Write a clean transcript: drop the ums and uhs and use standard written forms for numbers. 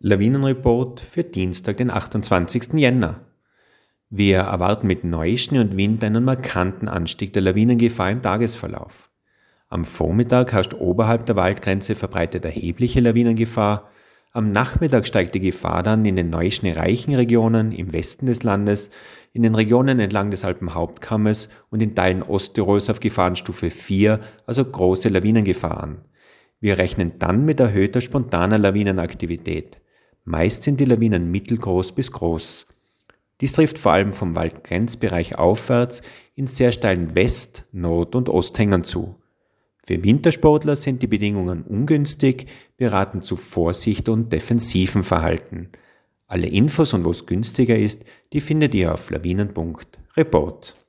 Lawinenreport für Dienstag, den 28. Jänner. Wir erwarten mit Neuschnee und Wind einen markanten Anstieg der Lawinengefahr im Tagesverlauf. Am Vormittag herrscht oberhalb der Waldgrenze verbreitet erhebliche Lawinengefahr. Am Nachmittag steigt die Gefahr dann in den neuschneereichen Regionen im Westen des Landes, in den Regionen entlang des Alpenhauptkammes und in Teilen Osttirols auf Gefahrenstufe 4, also große Lawinengefahr an. Wir rechnen dann mit erhöhter spontaner Lawinenaktivität. Meist sind die Lawinen mittelgroß bis groß. Dies trifft vor allem vom Waldgrenzbereich aufwärts in sehr steilen West-, Nord- und Osthängen zu. Für Wintersportler sind die Bedingungen ungünstig, wir raten zu Vorsicht und defensivem Verhalten. Alle Infos und wo es günstiger ist, die findet ihr auf lawinen.report.